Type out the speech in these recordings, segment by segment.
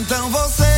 Então você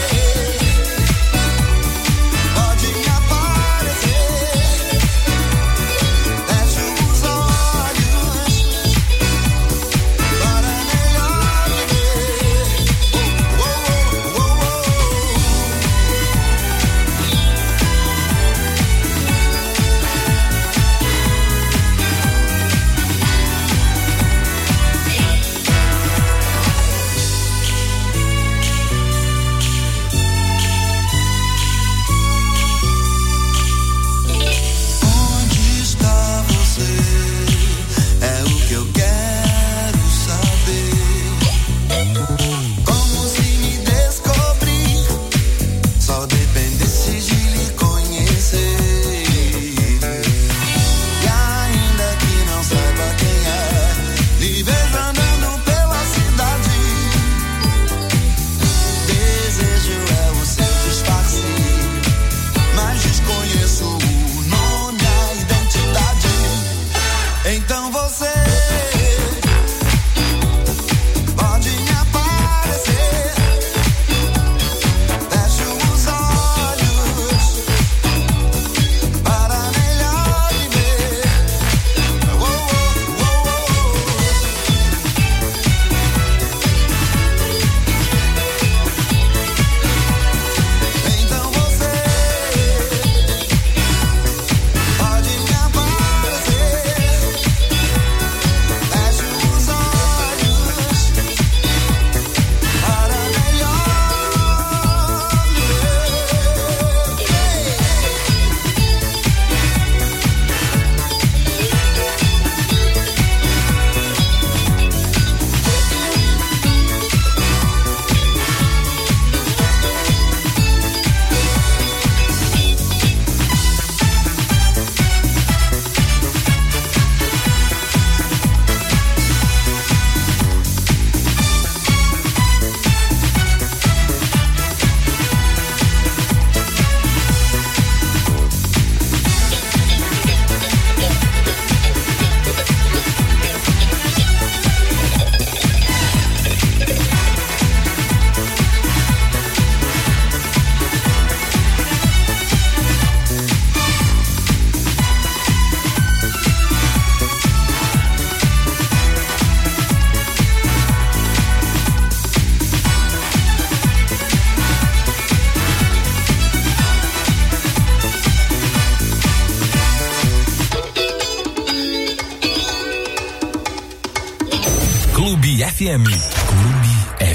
FM. Clube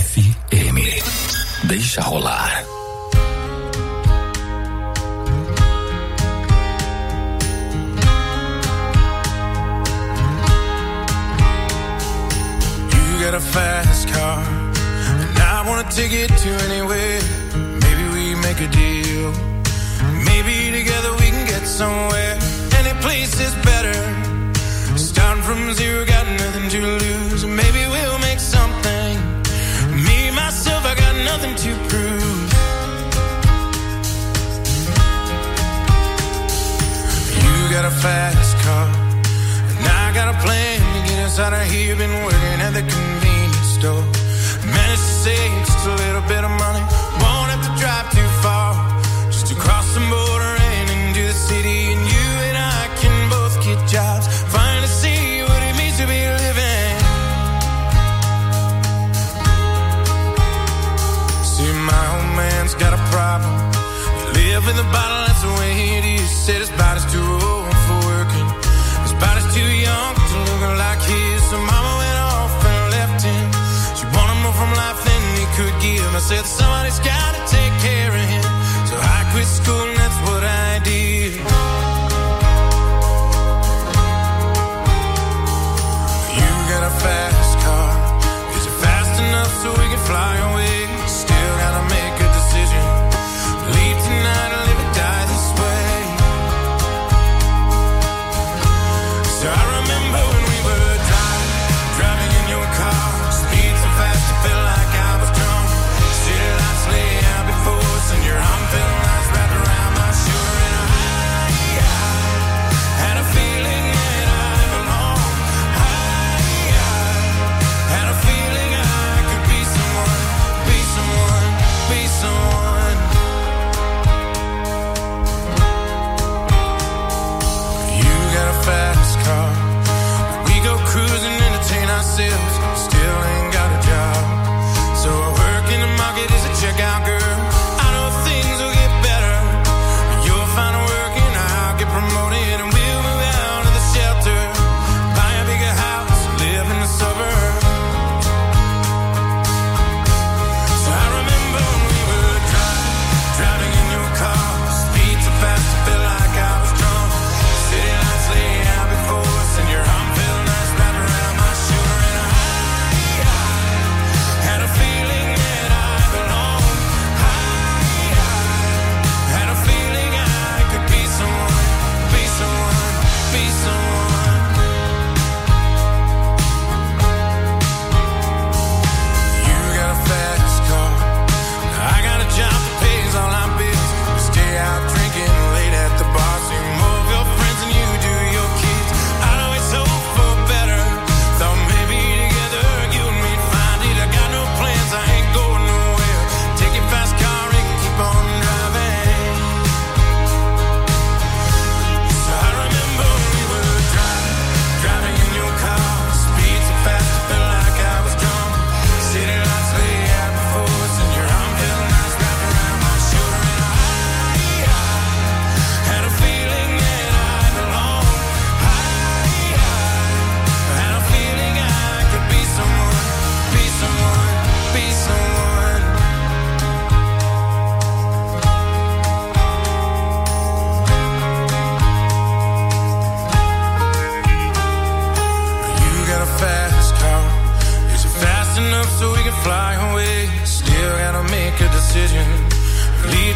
FM. Deixa rolar. You got a fast car, and I wanna take it to anywhere. Maybe we make a deal. Maybe together we can get somewhere. Any place is better. Starting from zero, got nothing to lose. Maybe we'll make something. Me, myself, I got nothing to prove. You got a fast car, and I got a plan to get us out of here. Been working at the convenience store. Managed to save just a little bit of money. Won't have to drive too far. Just to cross the border and into the city. And you and I can both get jobs. Finally see what it means to be living. See, my old man's got a problem. You live in the bottle, that's the way it is. Said his body's too old for working. His body's too young to look like his. So mama went off and left him. She wanted more from life than he could give. I said somebody's gotta take care of him. So I quit school and that's what I did. Got a fast car. Is it fast enough so we can fly away? Still gotta make a decision. Leave tonight or live or die this way. So I remember when we were driving in your car. Speed so fast it felt like I was drunk. City lights lay out before us and your arm felt nice wrapped around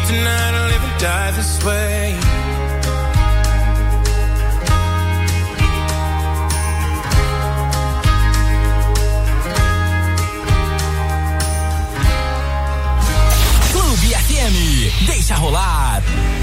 tonight or live and die this way. Clube FM, deixa rolar.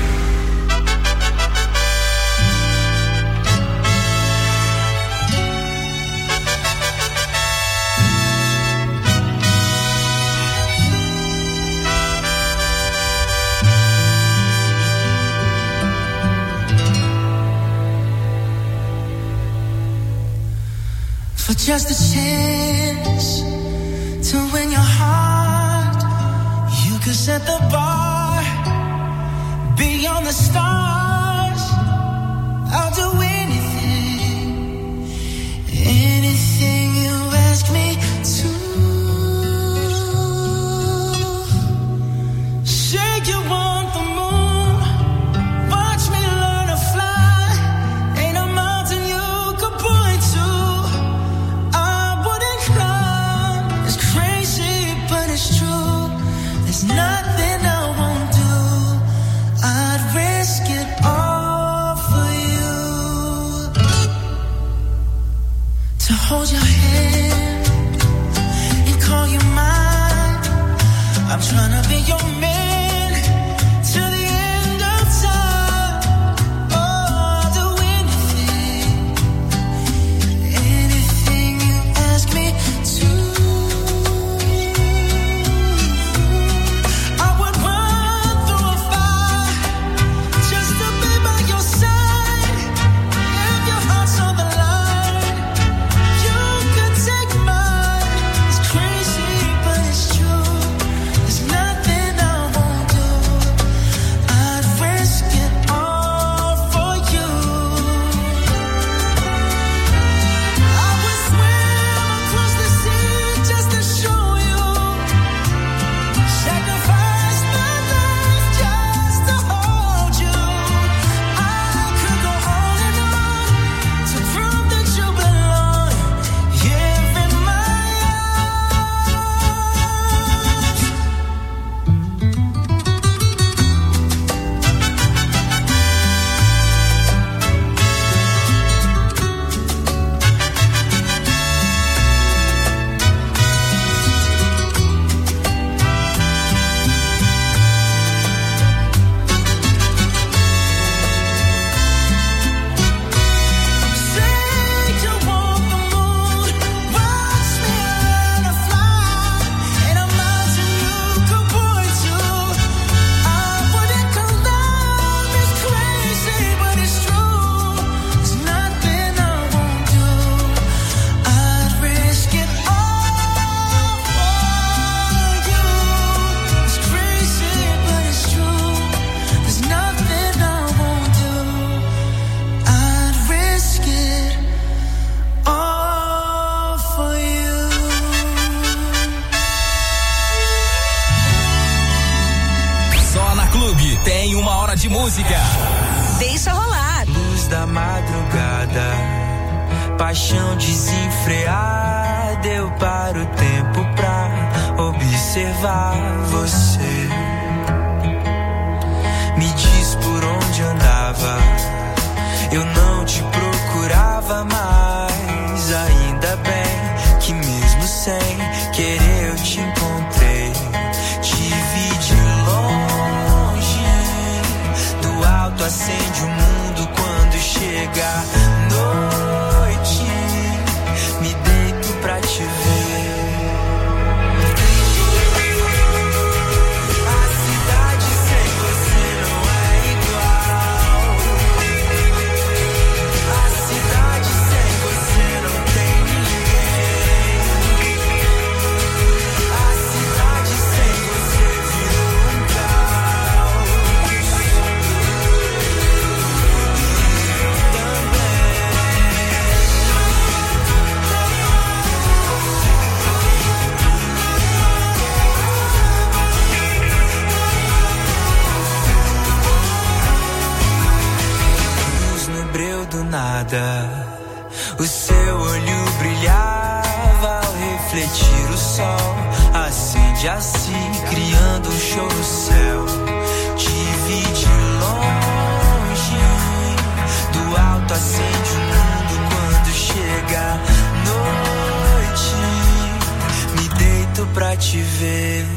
For just a chance to win your heart, you could set the bar beyond the stars. I'll do anything, anything you ask me to. Say you want the moon, watch me learn to fly. Ain't a mountain you could point to nothing I won't do. I'd risk it all for you. To hold your hand and call you mine. I'm trying to be your man to the end of time. Oh, I'll do anything, anything you ask me to. Tem uma hora de música. Deixa rolar. Luz da madrugada, paixão desenfreada. Eu paro o tempo pra observar você. Me diz por onde andava. Eu não te procurava mais. Ainda bem que mesmo sem querer eu te encontrei. Te vi de longe, do alto acende o mundo quando chega a noite. Me deito pra te ver. A cidade sem você não é igual. A cidade sem você não tem ninguém. A cidade sem você virou um caos. Luz no breu do nada, o seu olho brilhava ao refletir o sol. Acende assim, criando um show no céu. pra te ver.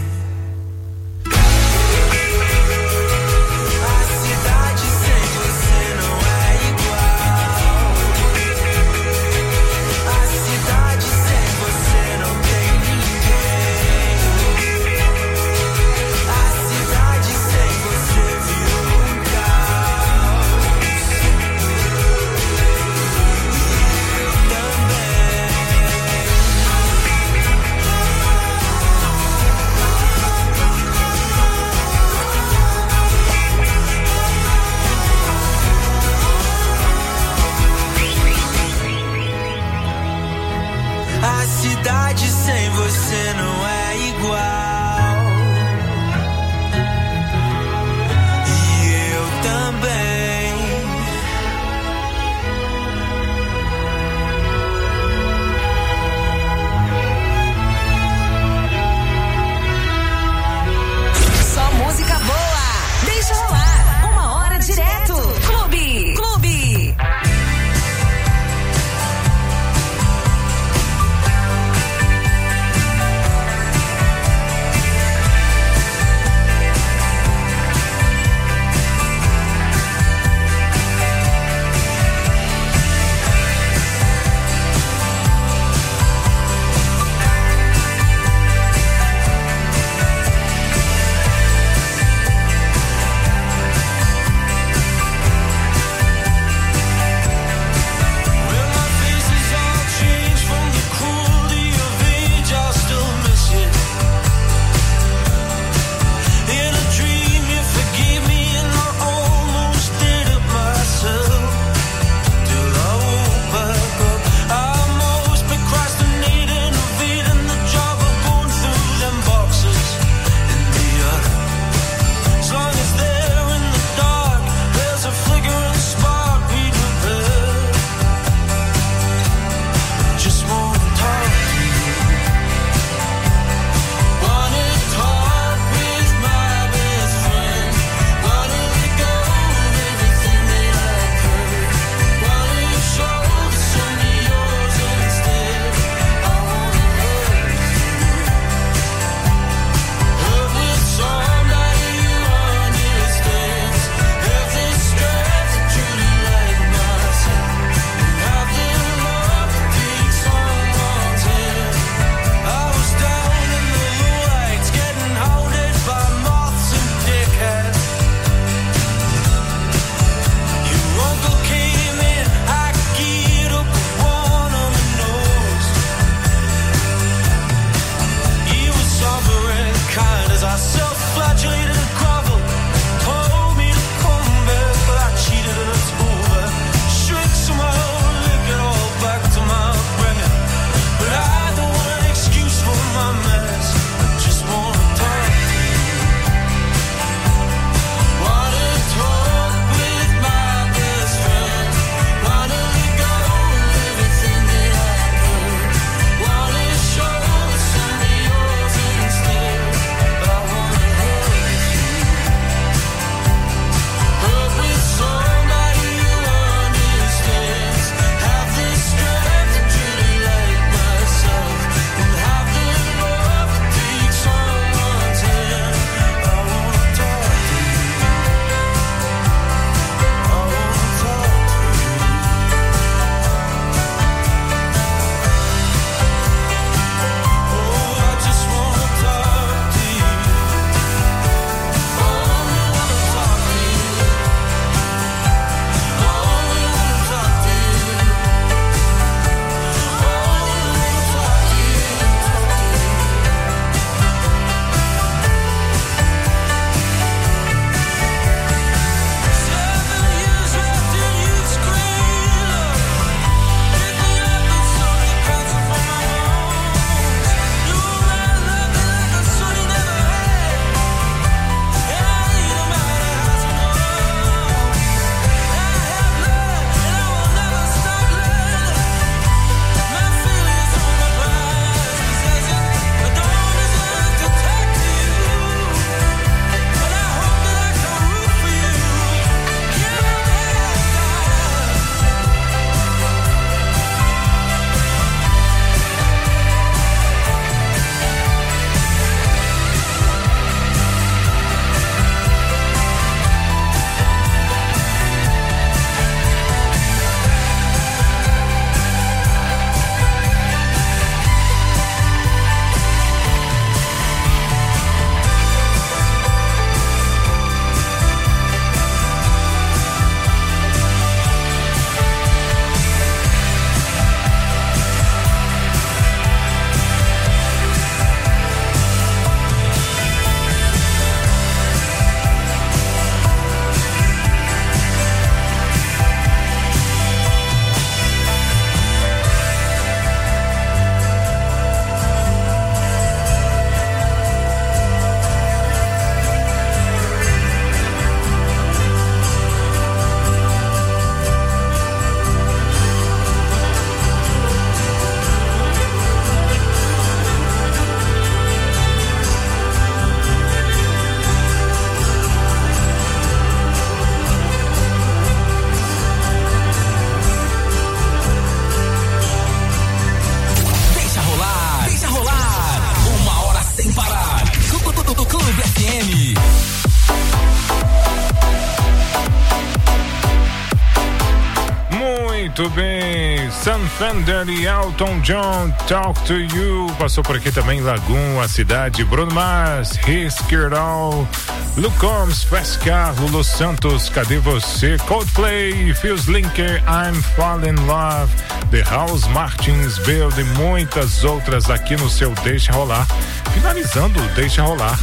Muito bem, Sam Fender e Elton John, Talk to You. Passou por aqui também Lagoon, A Cidade, Bruno Mars, Risk It All, Luke Combs, Fast Car, Lulu Santos, Cadê Você? Coldplay, Phil Linker, I'm Falling in Love, The House, Martins, Build e muitas outras aqui no seu Deixa Rolar. Finalizando o Deixa Rolar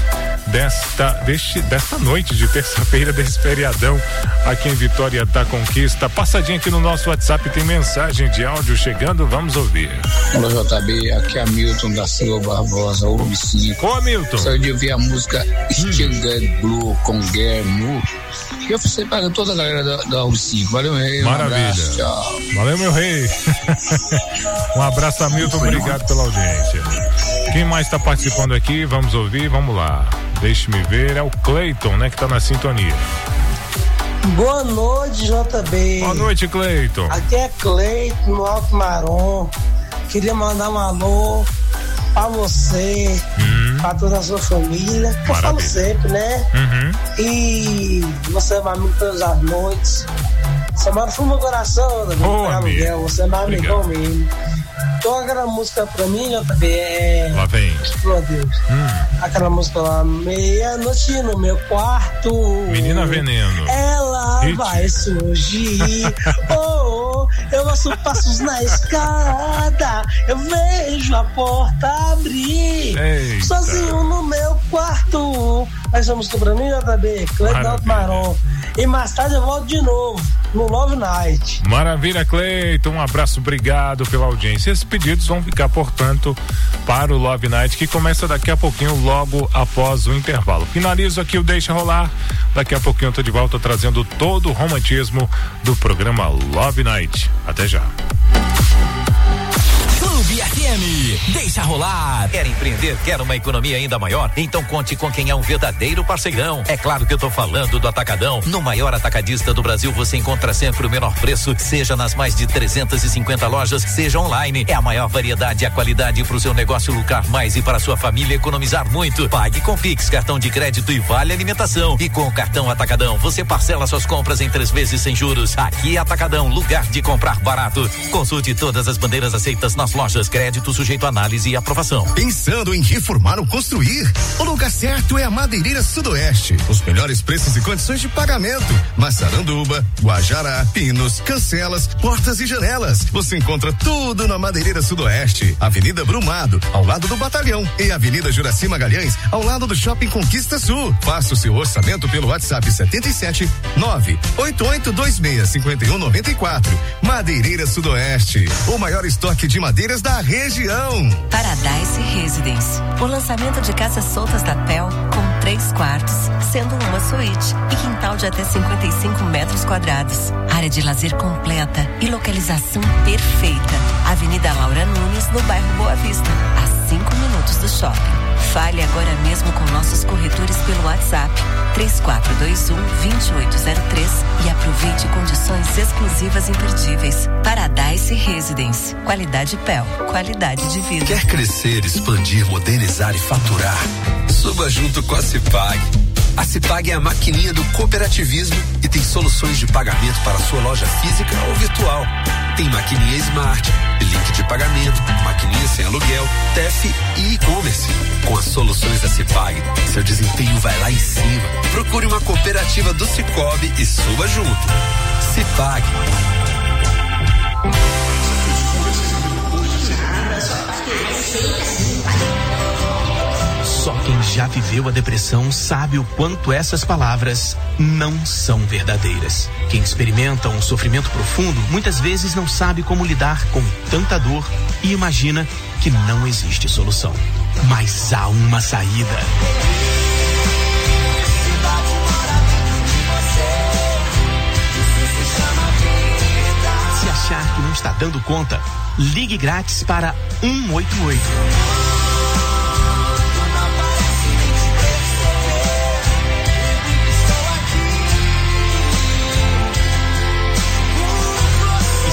desta noite de terça-feira, desse feriadão aqui em Vitória da Conquista. Passadinha aqui no nosso WhatsApp, tem mensagem de áudio chegando, vamos ouvir. Olá, JB, aqui é Hamilton da Silva Barbosa, Urb 5. Ô, Hamilton. Só de ouvir a música Still Get Blue com Guilherme. E eu falei para toda a galera da Urb 5. Valeu, meu rei. Maravilha. Um abraço, tchau. Valeu, meu rei. Um abraço, Hamilton, obrigado pela audiência. Quem mais está participando aqui? Vamos ouvir, vamos lá. Deixe-me ver, é o Cleiton, né, que tá na sintonia. Boa noite, JB. Boa noite, Cleiton. Aqui é Cleiton, no Alto Marom. Queria mandar um alô pra você, pra toda a sua família. Que eu falo sempre, né? E você é meu amigo todas as noites. Você mora no meu coração, aluguel. Você é meu amigão mesmo. Então aquela música pra mim, JB, é... Lá vem. Meu Deus. Aquela música lá, meia-noite no meu quarto. Menina Veneno. Ela vai surgir. Eu ouço passos na escada. Eu vejo a porta abrir. Eita. Sozinho no meu quarto. Essa música pra mim, JB, Cleiton Marom. E mais tarde eu volto de novo no Love Night. Maravilha, Cleiton, um abraço, obrigado pela audiência. Esses pedidos vão ficar, portanto, para o Love Night, que começa daqui a pouquinho, logo após o intervalo. Finalizo aqui o Deixa Rolar, daqui a pouquinho eu tô de volta trazendo todo o romantismo do programa Love Night. Até já. Clube FM, deixa rolar. Quer empreender? Quer uma economia ainda maior? Então conte com quem é um verdadeiro parceirão. É claro que eu tô falando do Atacadão. No maior atacadista do Brasil, você encontra sempre o menor preço, seja nas mais de 350 lojas, seja online. É a maior variedade e a qualidade para o seu negócio lucrar mais e para a sua família economizar muito. Pague com Pix, cartão de crédito e vale alimentação. E com o cartão Atacadão, você parcela suas compras em 3 vezes sem juros. Aqui é Atacadão, lugar de comprar barato. Consulte todas as bandeiras aceitas nas lojas, crédito sujeito a análise e aprovação. Pensando em reformar ou construir? O lugar certo é a Madeireira Sudoeste. Os melhores preços e condições de pagamento. Massaranduba, Guajará, pinos, cancelas, portas e janelas. Você encontra tudo na Madeireira Sudoeste. Avenida Brumado, ao lado do Batalhão, e Avenida Juraci Magalhães, ao lado do Shopping Conquista Sul. Faça o seu orçamento pelo WhatsApp 77 98826 5194. Madeireira Sudoeste, o maior estoque de madeiras da região. Paradise Residence, o lançamento de casas soltas da PEL com 3 quartos, sendo uma suíte e quintal de até 55 metros quadrados. Área de lazer completa e localização perfeita. Avenida Laura Nunes, no bairro Boa Vista, a 5 minutos do shopping. Fale agora mesmo com nossos corretores pelo WhatsApp 3421-2803 e aproveite condições exclusivas imperdíveis. Paradise Residence, qualidade PEL, qualidade de vida. Quer crescer, expandir, modernizar e faturar? Suba junto com a Cipag. A Cipag é a maquininha do cooperativismo e tem soluções de pagamento para sua loja física ou virtual. Tem maquininha Smart, link de pagamento, maquininha sem aluguel, TEF e e-commerce. Com as soluções da Cipag, seu desempenho vai lá em cima. Procure uma cooperativa do Cicobi e suba junto. Cipag. Só quem já viveu a depressão sabe o quanto essas palavras não são verdadeiras. Quem experimenta um sofrimento profundo muitas vezes não sabe como lidar com tanta dor e imagina que não existe solução. Mas há uma saída. Se achar que não está dando conta, ligue grátis para 188.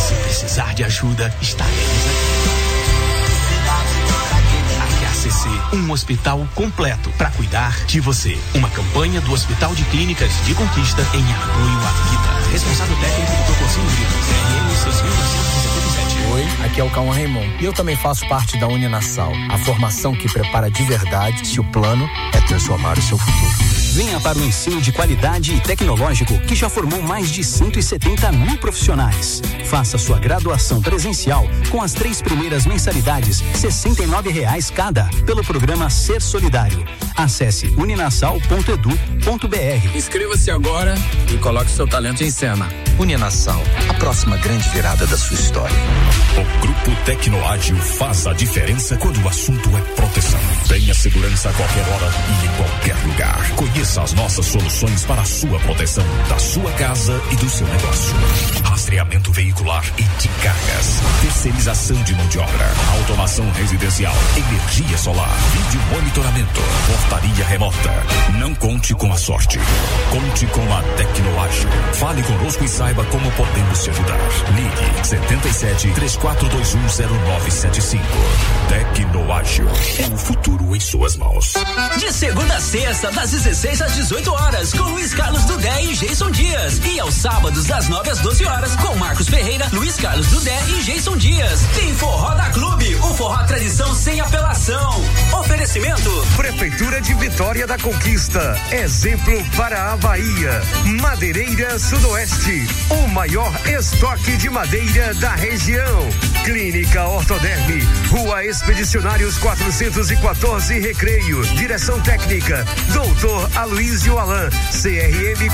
Precisar de ajuda, estaremos aqui. A HCC um hospital completo para cuidar de você. Uma campanha do Hospital de Clínicas de Conquista em apoio à vida. Responsável técnico do Conselho Brito, CRM 6977. Oi, aqui é o Cauã Raymond e eu também faço parte da Uninasal, a formação que prepara de verdade se o plano é transformar o seu futuro. Venha para o ensino de qualidade e tecnológico que já formou mais de 170 mil profissionais. Faça sua graduação presencial com as 3 primeiras mensalidades, R$ 69,00 cada, pelo programa Ser Solidário. Acesse uninasal.edu.br. Inscreva-se agora e coloque seu talento em cena. Uninasal, a próxima grande virada da sua história. O Grupo Tecnoágil faz a diferença quando o assunto é proteção. Tenha segurança a qualquer hora e em qualquer lugar. Conheça as nossas soluções para a sua proteção, da sua casa e do seu negócio. Rastreamento veicular e de cargas, terceirização de mão de obra, automação residencial, energia solar, vídeo monitoramento, portaria remota. Não conte com a sorte. Conte com a Tecnoágil. Fale conosco e saiba como podemos te ajudar. Ligue 77 34210975. Tecnoágil. É o futuro em suas mãos. De segunda a sexta, das 16 às 18 horas, com Luiz Carlos Dudé e Jason Dias. E aos sábados, das 9 às 12 horas, com Marcos Ferreira, Luiz Carlos Dudé e Jason Dias. Tem Forró da Clube, o forró tradição sem apelação. Oferecimento: Prefeitura de Vitória da Conquista. Exemplo para a Bahia. Madeireira Sudoeste, o maior estoque de madeira da região. Clínica Ortoderme, Rua Expedicionários 414, Recreio. Direção técnica, Doutor Aloysio Alan, CRM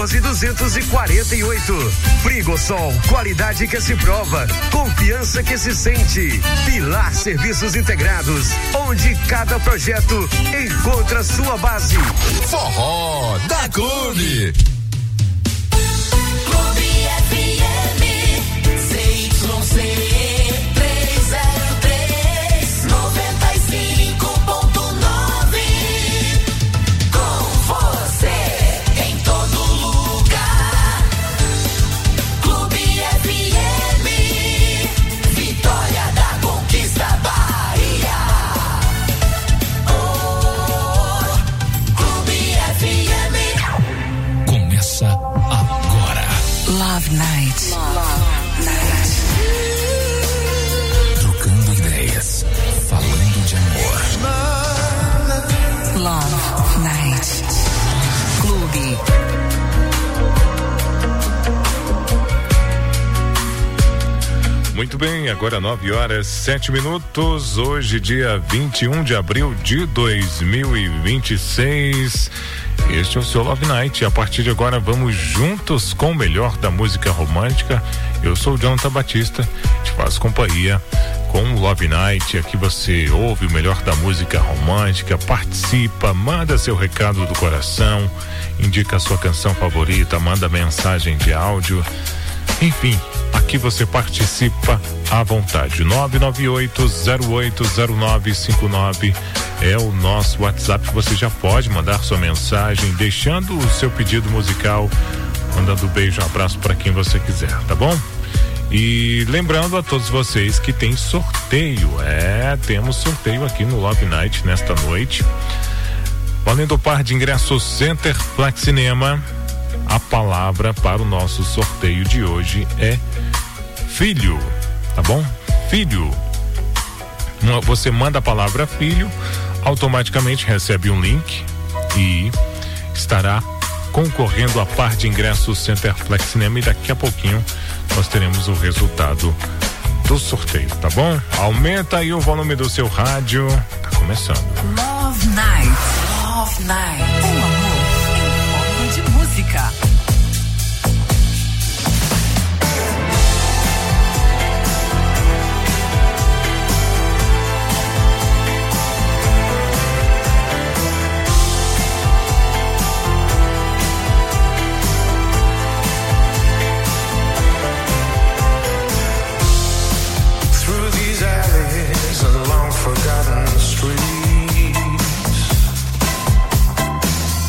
14248. Frigosol, qualidade que se prova, confiança que se sente. Pilar Serviços Integrados, onde cada projeto encontra sua base. Forró da Clube. Clube FM, CYC 303, 95.9. Com você em todo lugar. Clube FM, Vitória da Conquista, Bahia. Oh, Clube FM. Começa agora. Love Night. Love Night. Trocando ideias, falando de amor. Love Night. Clube. Muito bem, agora 9h07. Hoje, dia 21 de abril de 2026. Este é o seu Love Night. A partir de agora vamos juntos com o melhor da música romântica. Eu sou o Jonathan Batista, te faço companhia com o Love Night. Aqui você ouve o melhor da música romântica, participa, manda seu recado do coração, indica a sua canção favorita, manda mensagem de áudio. Enfim, aqui você participa à vontade. 998-080959 é o nosso WhatsApp. Você já pode mandar sua mensagem, deixando o seu pedido musical, mandando beijo, abraço para quem você quiser, tá bom? E lembrando a todos vocês que tem sorteio. Temos sorteio aqui no Love Night nesta noite. Valendo o par de ingressos Center Flex Cinema. A palavra para o nosso sorteio de hoje é filho, tá bom? Filho. Você manda a palavra filho, automaticamente recebe um link e estará concorrendo a par de ingressos Center Flex Cinema, e daqui a pouquinho nós teremos o resultado do sorteio, tá bom? Aumenta aí o volume do seu rádio, tá começando. Love Night. Love Night. O amor em forma de música. Forgotten streets,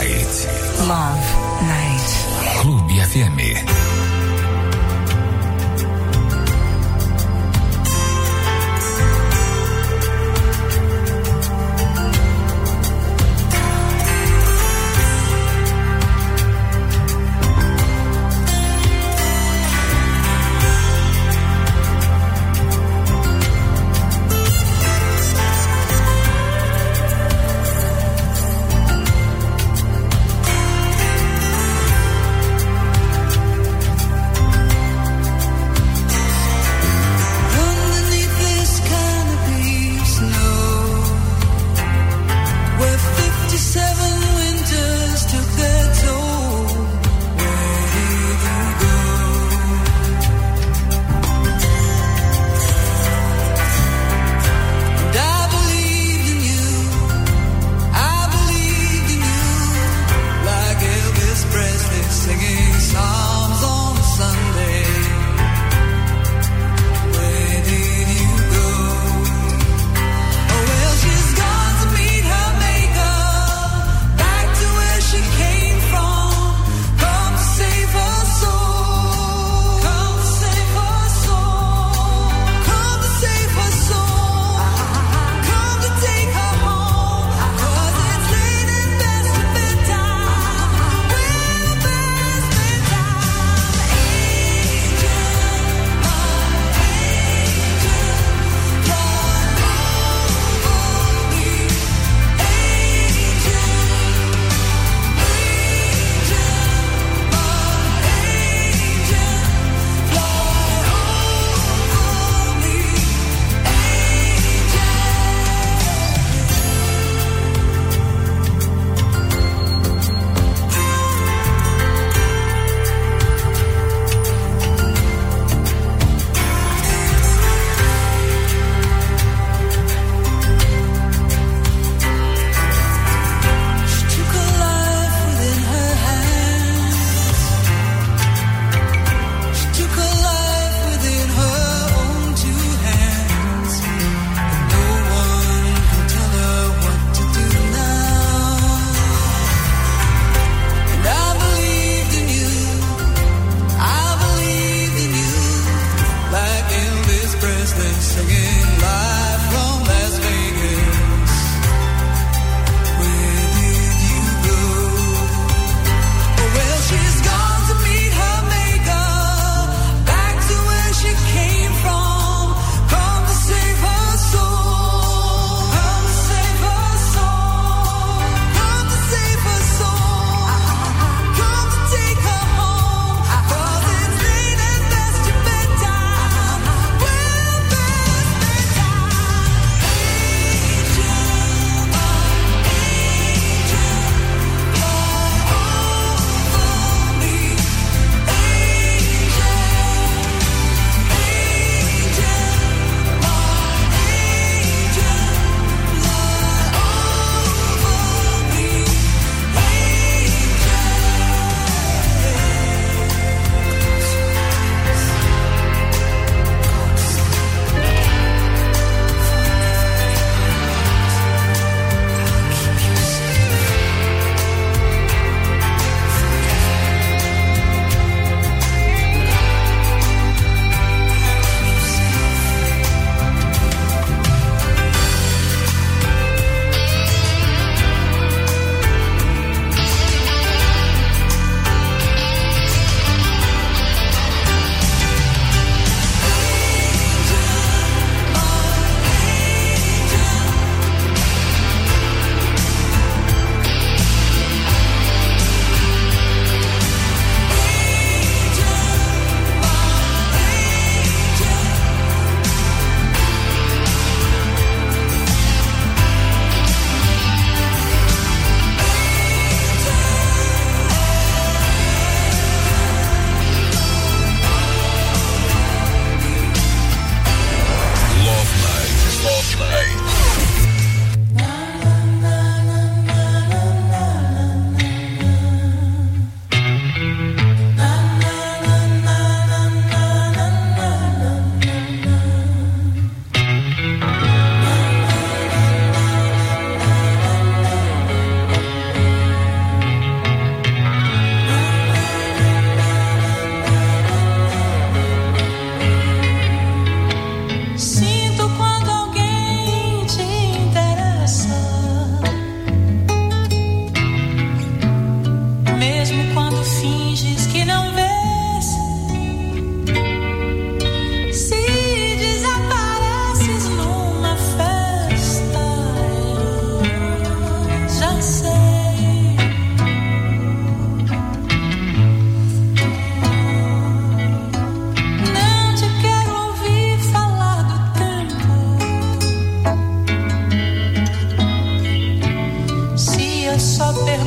Night. Love Night. Clube FM.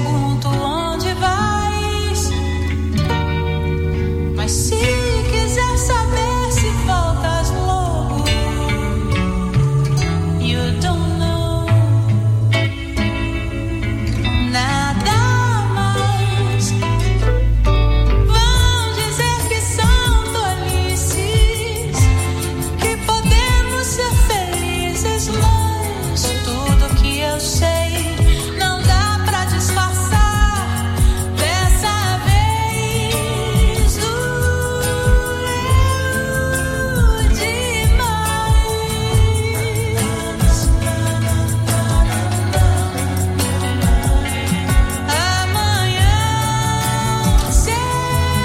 pergunto onde vais, mas se quiser saber se voltas logo, you don't know nada mais. Vão dizer que são tolices, que podemos ser felizes, mas tudo que eu sei não dá pra disfarçar. Dessa vez doeu demais. Amanhã será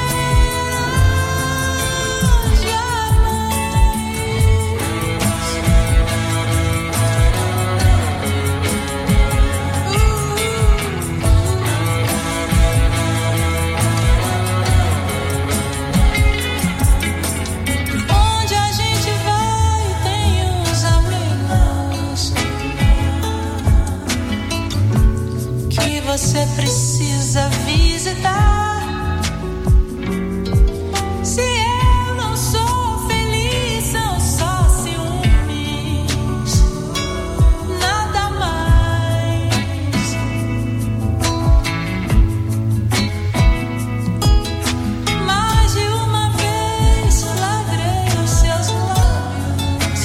onde a gente vai tem uns amigos que você precisa visitar. Se eu não sou feliz, são só ciúmes, nada mais. Mais de uma vez flagrei os seus lábios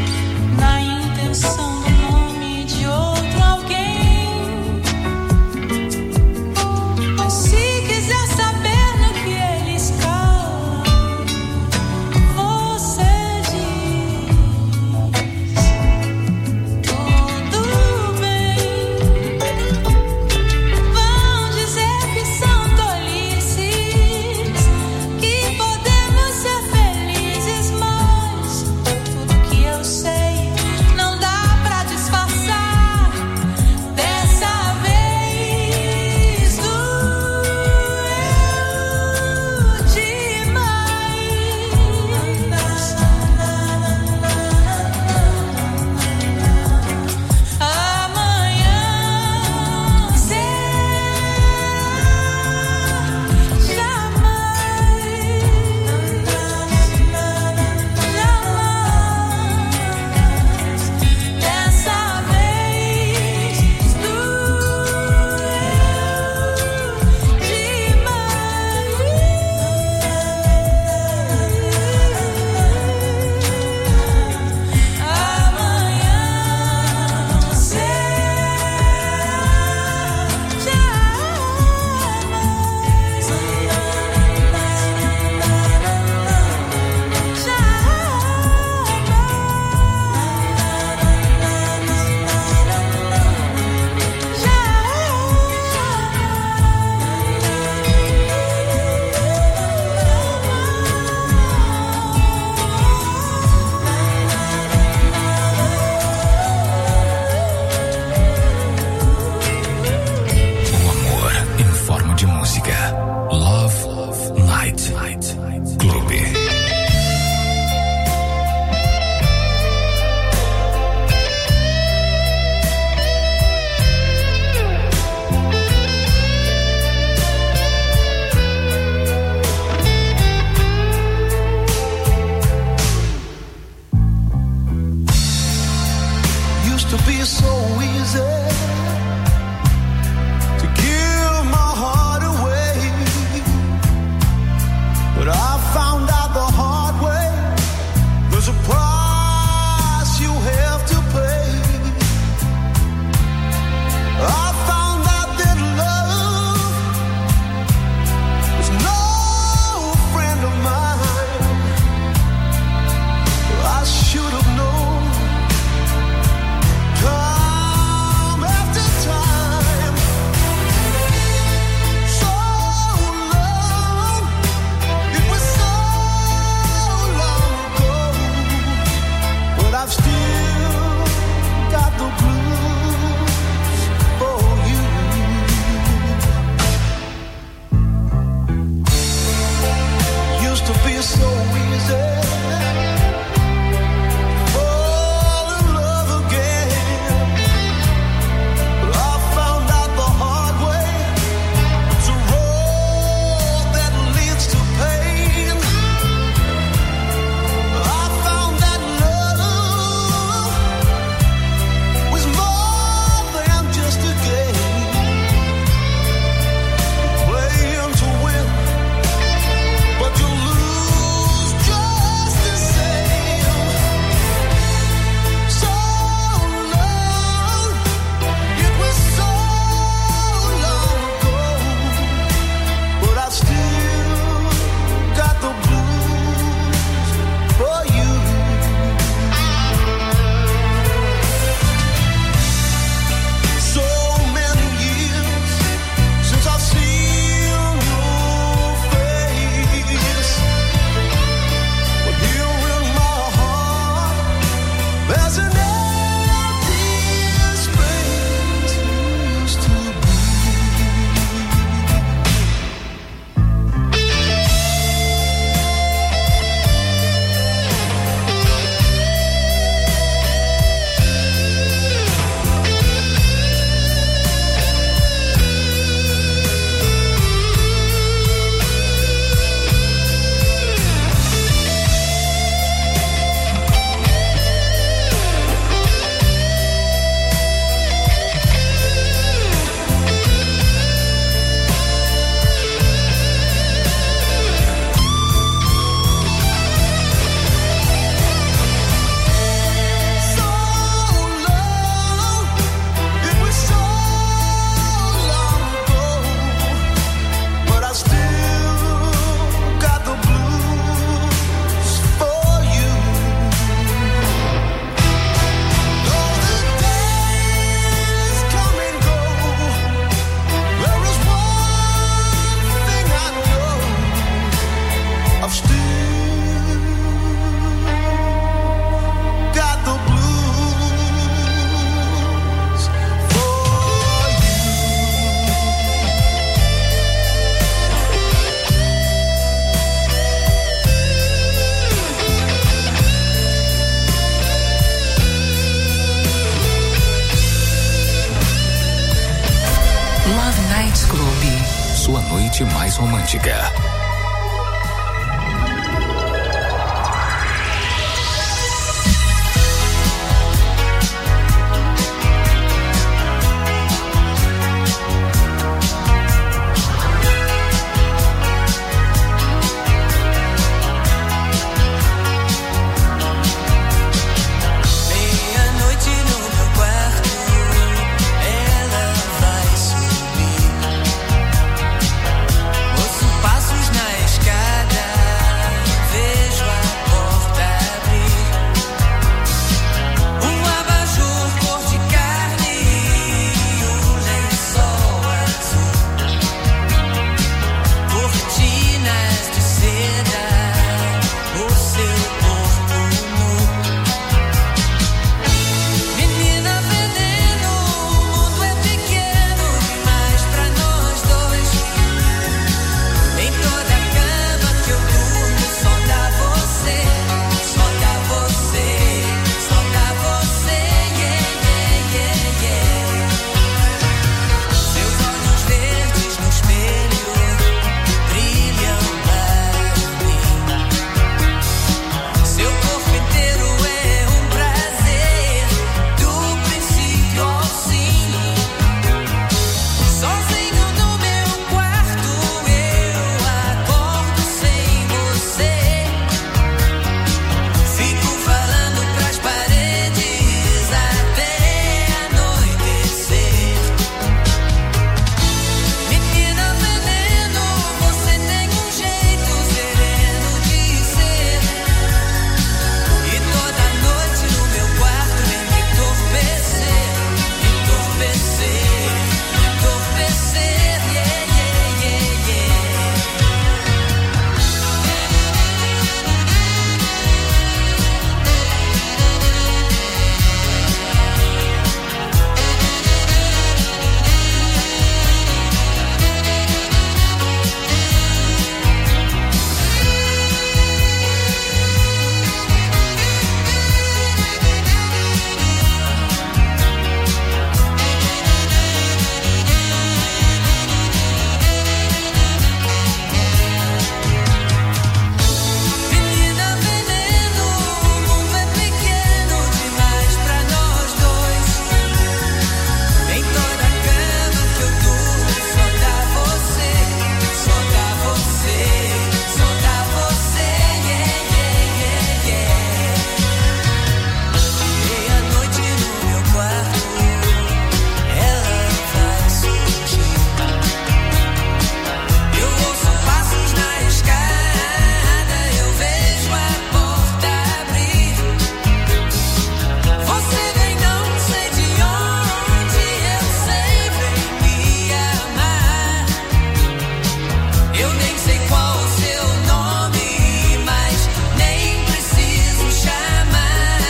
na intenção do nome de outro alguém. Love Night Club. Sua noite mais romântica. Passos na escada, vejo a porta abrir. Um abajur cor de carne e um lençol azul. Cortinas de seda, o seu corpo nu. Menina veneno, o mundo é pequeno demais pra nós dois. Em toda cama que eu durmo, só dá você, só dá você, só dá você, yeah, yeah, yeah, yeah. Seus olhos verdes no espelho brilham para mim. Seu corpo inteiro é um prazer, do princípio ao fim. Sozinho no meu quarto, eu acordo sem você. Fico falando pras paredes até anoitecer. Menina veneno, você tem um jeito sereno de ser. E toda noite no meu quarto vem me entorpecer, entorpecer, entorpecer, yeah, yeah, yeah, yeah. Menina veneno, o mundo é pequeno demais pra nós dois. Em toda cama que eu durmo, só dá você, só dá você, só dá você, yeah, yeah, yeah, yeah. Meia-noite no meu quarto, ela vai surgir. Eu ouço passos na escada, eu vejo a porta abrir. Você vem não sei de onde, eu sei, vem me amar. Eu nem sei qual o seu nome, mas nem preciso chamar.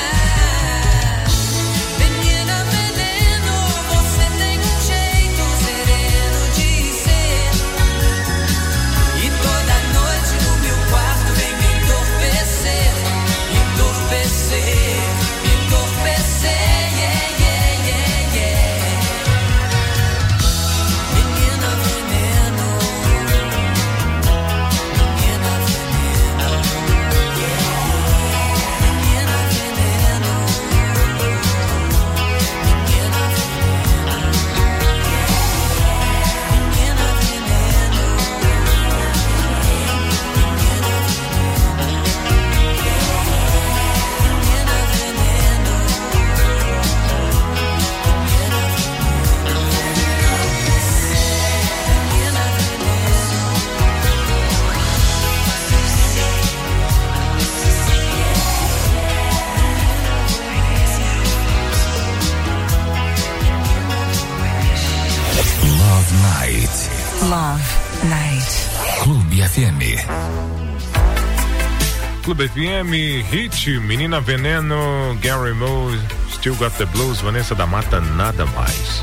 Menina veneno, você tem um jeito sereno de ser. E toda noite no meu quarto vem me entorpecer, entorpecer, entorpecer, yeah, yeah, yeah, yeah. Menina veneno, menina veneno, yeah. Menina veneno, menina veneno, menina veneno, Love Night. Love Night. Clube FM. Clube FM, Hit, Menina Veneno, Gary Moore, Still Got the Blues, Vanessa da Mata, Nada Mais.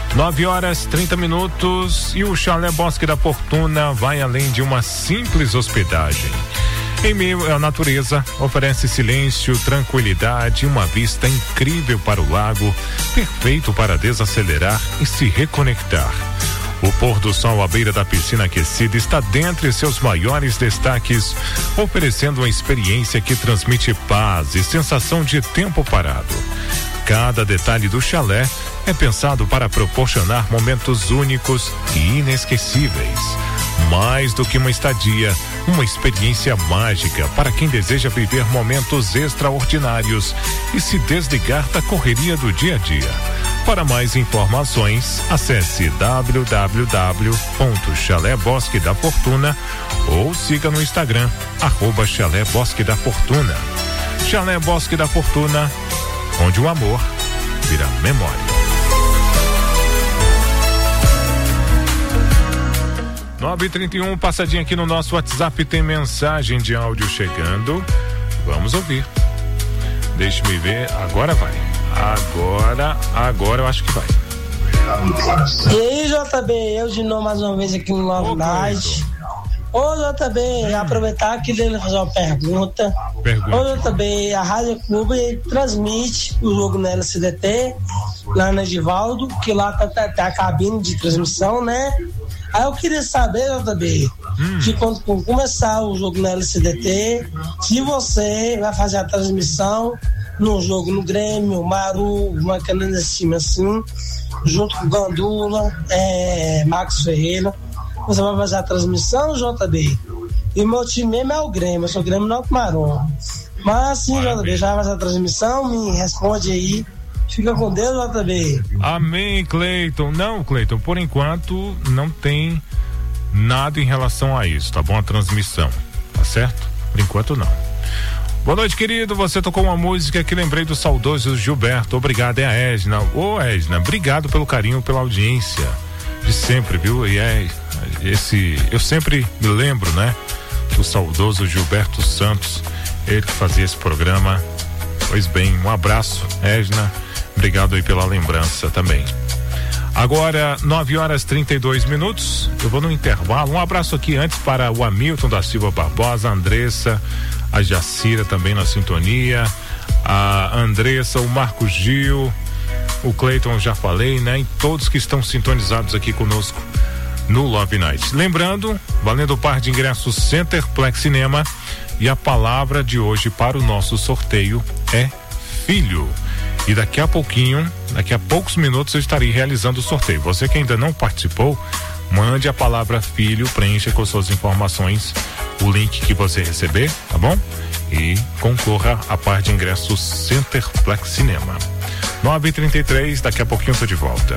9h30 e o Chalé Bosque da Fortuna vai além de uma simples hospedagem. Em meio à natureza, oferece silêncio, tranquilidade e uma vista incrível para o lago, perfeito para desacelerar e se reconectar. O pôr do sol à beira da piscina aquecida está dentre seus maiores destaques, oferecendo uma experiência que transmite paz e sensação de tempo parado. Cada detalhe do chalé é pensado para proporcionar momentos únicos e inesquecíveis. Mais do que uma estadia, uma experiência mágica para quem deseja viver momentos extraordinários e se desligar da correria do dia a dia. Para mais informações, acesse www.chalé Bosque da Fortuna ou siga no Instagram, @Chalé Bosque da Fortuna. Chalé Bosque da Fortuna, onde o amor vira memória. 9h31, passadinha aqui no nosso WhatsApp, tem mensagem de áudio chegando. Vamos ouvir. Deixe-me ver, agora vai. Agora eu acho que vai. E aí, JB, eu de novo mais uma vez aqui no Love Night. Ô, JB, aproveitar aqui dele fazer uma pergunta. Ô, JB, a Rádio Clube transmite o jogo na LCDT, lá na Edivaldo, que lá tá a cabine de transmissão, né? Aí eu queria saber, JB, de quando começar o jogo na LCDT, se você vai fazer a transmissão no jogo no Grêmio, Maru, uma caneta desse time assim, junto com Gandula, Max Ferreira. Você vai fazer a transmissão, JB? E o meu time mesmo é o Grêmio, eu sou o Grêmio Náutico Marom. Mas assim, JB, já vai fazer a transmissão? Me responde aí. Fica com Deus, JB. Amém, Cleiton. Não, Cleiton, por enquanto não tem nada em relação a isso, tá bom? A transmissão, tá certo? Por enquanto não. Boa noite, querido. Você tocou uma música que lembrei do saudoso Gilberto. Obrigado, é a Edna. Ô, Edna, obrigado pelo carinho, pela audiência de sempre, viu? E eu sempre me lembro, né? Do saudoso Gilberto Santos, ele que fazia esse programa. Pois bem, um abraço, Edna. Obrigado aí pela lembrança também. Agora, 9h32. Eu vou no intervalo. Um abraço aqui antes para o Hamilton da Silva Barbosa, a Andressa, a Jacira também na sintonia, a Andressa, o Marco Gil, o Cleiton, já falei, né? E todos que estão sintonizados aqui conosco no Love Night. Lembrando, valendo o par de ingressos Centerplex Cinema, e a palavra de hoje para o nosso sorteio é filho. E daqui a poucos minutos eu estarei realizando o sorteio. Você que ainda não participou, mande a palavra filho, preencha com suas informações o link que você receber, tá bom? E concorra a par de ingressos Centerplex Cinema. 9h33, daqui a pouquinho eu tô de volta.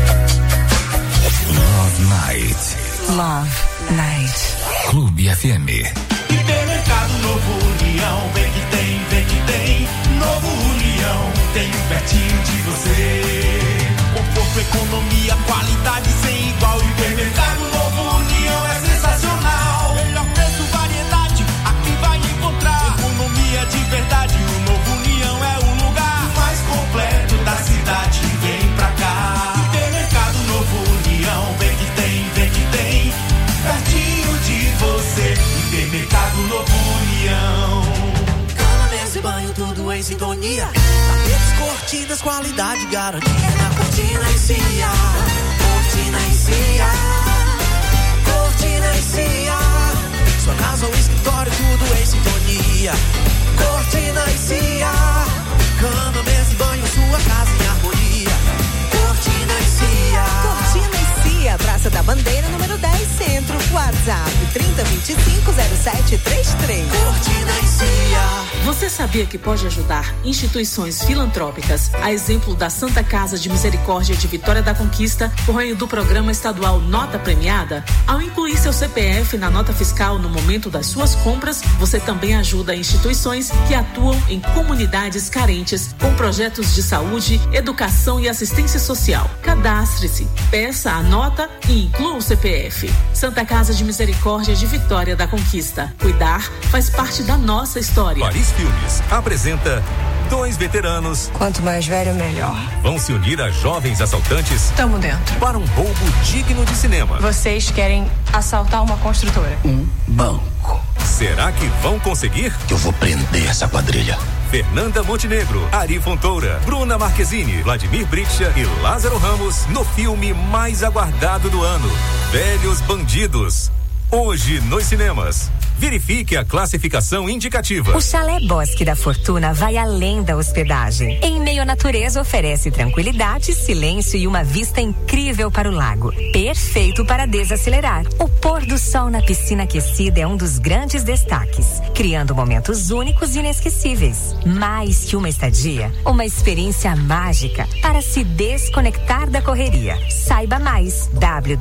Love Night. Love Night. Clube FM. Hipermercado Novo União, vem que tem. Novo União, tem pertinho de você. Conforto, economia, qualidade sem igual. Hipermercado Novo União é sensacional. Melhor preço, variedade, aqui vai encontrar. Economia de verdade, o Novo União é o lugar mais completo da cidade. Vem pra cá. Hipermercado Novo União, vem que tem. Pertinho de você. Hipermercado Novo União. Mesa e banho, tudo em sintonia. Tapetes, cortinas, qualidade, garantia. Na Cortina e Cia. Cortina e Cia. Cortina e Cia. Sua casa ou escritório, tudo em sintonia. Cortina e Cia. Cama, mesa e banho, sua casa em harmonia. Cortina e Cia. Cortina e Cia, Praça da Bandeira, número 10, Centro. WhatsApp 3025-0733. Cortina e Cia. Você sabia que pode ajudar instituições filantrópicas, a exemplo da Santa Casa de Misericórdia de Vitória da Conquista, por meio do programa estadual Nota Premiada? Ao incluir seu CPF na nota fiscal no momento das suas compras, você também ajuda instituições que atuam em comunidades carentes, com projetos de saúde, educação e assistência social. Cadastre-se, peça a nota e inclua o CPF. Santa Casa de Misericórdia de Vitória da Conquista. Cuidar faz parte da nossa história. Paris Filmes apresenta dois veteranos. Quanto mais velho, melhor. Vão se unir a jovens assaltantes. Tamo dentro. Para um roubo digno de cinema. Vocês querem assaltar uma construtora? Um banco. Será que vão conseguir? Eu vou prender essa quadrilha. Fernanda Montenegro, Ari Fontoura, Bruna Marquezine, Vladimir Bricha e Lázaro Ramos no filme mais aguardado do ano, Velhos Bandidos. Hoje nos cinemas. Verifique a classificação indicativa. O Chalé Bosque da Fortuna vai além da hospedagem. Em meio à natureza, oferece tranquilidade, silêncio e uma vista incrível para o lago. Perfeito para desacelerar. O pôr do sol na piscina aquecida é um dos grandes destaques, criando momentos únicos e inesquecíveis. Mais que uma estadia, uma experiência mágica para se desconectar da correria. Saiba mais.